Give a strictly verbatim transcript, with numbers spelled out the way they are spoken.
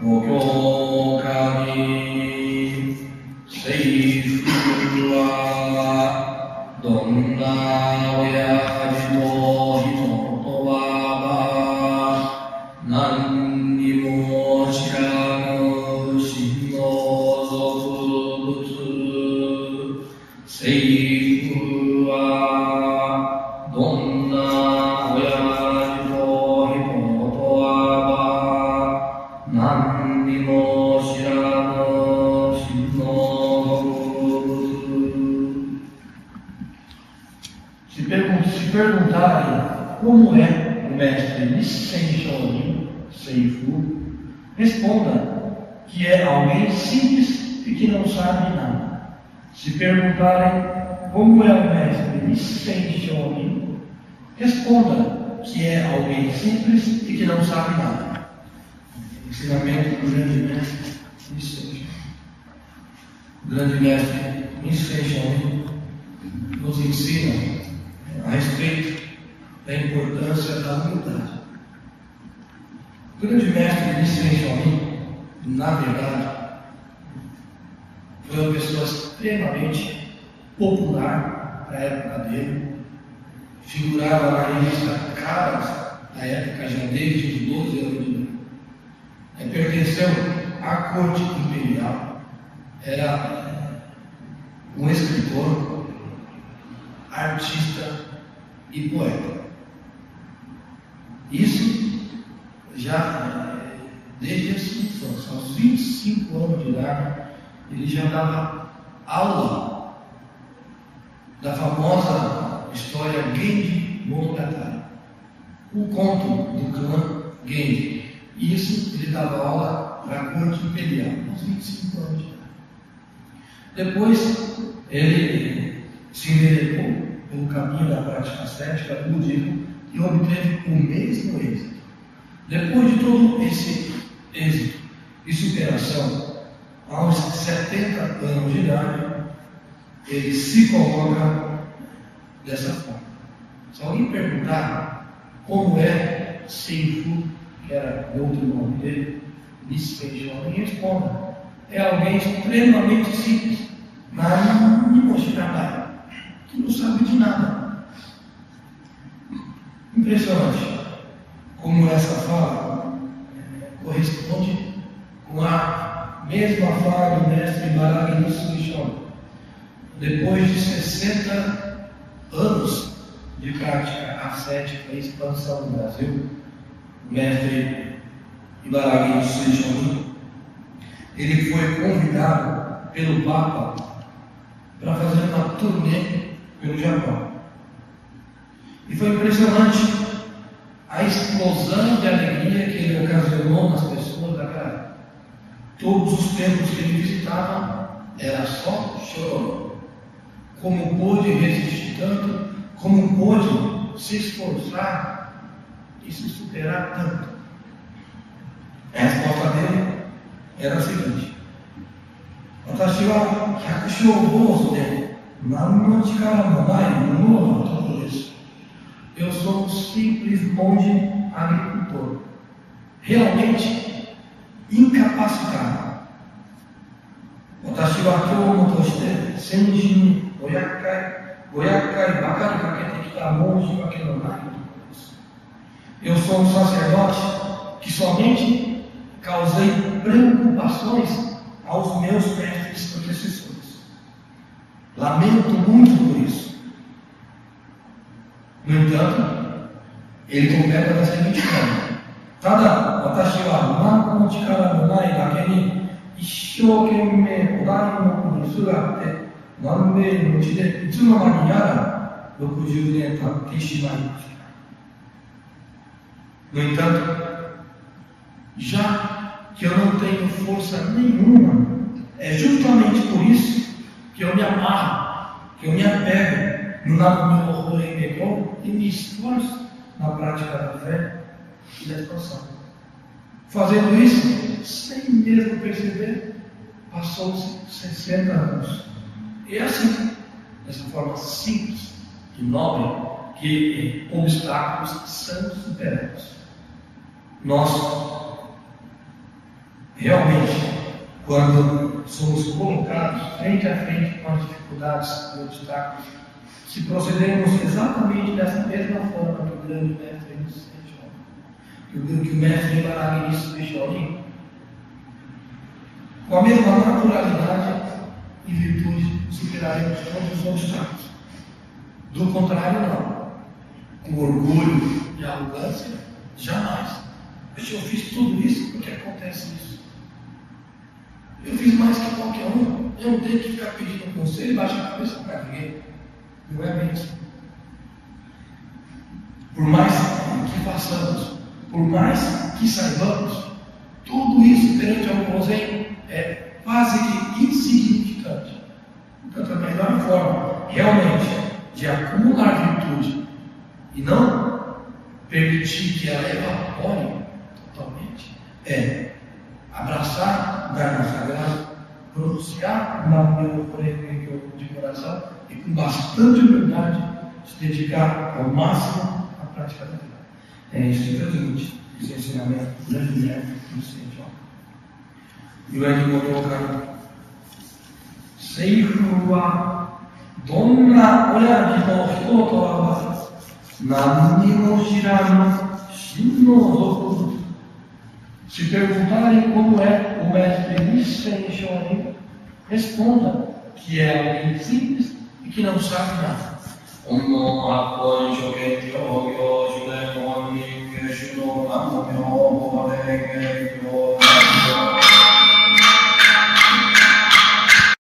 ご教科に制服はどんな親父と人とは何にも知らぬ真の俗物。制服はどんな親父と人とは何にも知らぬ真の俗物。Se, pergun se perguntarem como é o mestre Nissen Shonin Seifu, responda que é alguém simples e que não sabe nada. Se perguntarem como é o mestre Nissen Shonin, responda que é alguém simples e que não sabe nada. Ensinamento do grande mestre Nissen Shonin. O grande mestre Nissen Shonin nos ensina a respeito da importância da humildade. O grande mestre Nissen Shonin, na verdade, foi uma pessoa extremamente popular na época dele, figurava na revista Caras da época, já desde os doze anos de idade. É, pertenceu à corte imperial, era um escritor, artista e poeta. Isso já desde a sua infância, aos vinte e cinco anos de idade, ele já dava aula da famosa história Genji Monogatari, o conto do clã Genji. Isso ele dava aula para a corte imperial, aos vinte e cinco anos de idade. Depois ele se enveredou pelo caminho da prática ascética do budismo e obteve o mesmo êxito. Depois de todo esse êxito e superação, aos setenta anos de idade, ele se coloca dessa forma. Se alguém perguntar como é Seifu, que era o outro nome dele, Nissen Shonin, responda: é alguém extremamente simples, mas não me mostra nada, que não sabe de nada. Impressionante como essa fala é, corresponde com a mesma fala do mestre Baragi Nissen Shonin. Depois de sessenta anos de prática ascética e expansão no Brasil, o mestre Baragi Nissen Shonin, ele foi convidado pelo Papa para fazer uma turnê pelo Japão. E foi impressionante a explosão de alegria que ele ocasionou nas pessoas daquela época. Todos os templos que ele visitava era só chororô. Como pôde resistir tanto, como pôde se esforçar e se superar tanto. A resposta dele era a seguinte: Watashi wa hyakushou gozo de nan no chikara mo nai mono no todo desu. Eu sou um simples monge agricultor, realmente incapacitado. Watashi wa kyou mo toshite senji ni goyakai goyakai bakari kakete kita monge wa que no nai todo desu. Eu sou um sacerdote que somente causei preocupações aos meus mestres antecessores. Lamento muito por isso. No entanto, ele completa da seguinte forma: Tada, watashi wa nanko no chikara no nai dake ni issho kenmei odai no ku ni sugatte nanbei no uchi de itsumama ni yara sessenta nen tatte shimaimashita. No entanto, já que eu não tenho força nenhuma, é justamente por isso que eu me amarro, que eu me apego no Namu Myoho Renge Kyo e me esforço na prática da fé e da expansão. Fazendo isso, sem mesmo perceber, passou-se sessenta anos. E assim, dessa forma simples e nobre, que obstáculos são superados. Nós realmente, quando somos colocados frente a frente com as dificuldades e obstáculos, se procedermos exatamente dessa mesma forma que o grande mestre nos deixou, que o mestre Ibaraki nos deixou ali, com a mesma naturalidade e virtude, superaremos todos os obstáculos. Do contrário, não. Com orgulho e arrogância, jamais. Eu fiz tudo isso porque acontece isso. Eu fiz mais que qualquer um. Eu não tenho que ficar pedindo conselho e baixar a cabeça para ninguém. Não é bem assim. Por mais que façamos, por mais que saibamos, tudo isso perante ao Gozen é quase que insignificante. Portanto, a melhor forma realmente de acumular virtude e não permitir que ela evapore totalmente é abraçar o Dharma sagrado, pronunciar uma união de coração e com bastante humildade se dedicar ao máximo à prática da vida. É isso que transmite esse ensinamento do grande mestre do Senhor. E o Ed coloca Seifu wa donna oyaji no hito wa nanni mo shiranu shin no zoku. Se perguntarem como é o mestre Nissen Shonin, responda que é alguém simples e que não sabe nada. Om Apon Shoket Yogyo Shudemon Nikeshuno Namyo Horenge Yo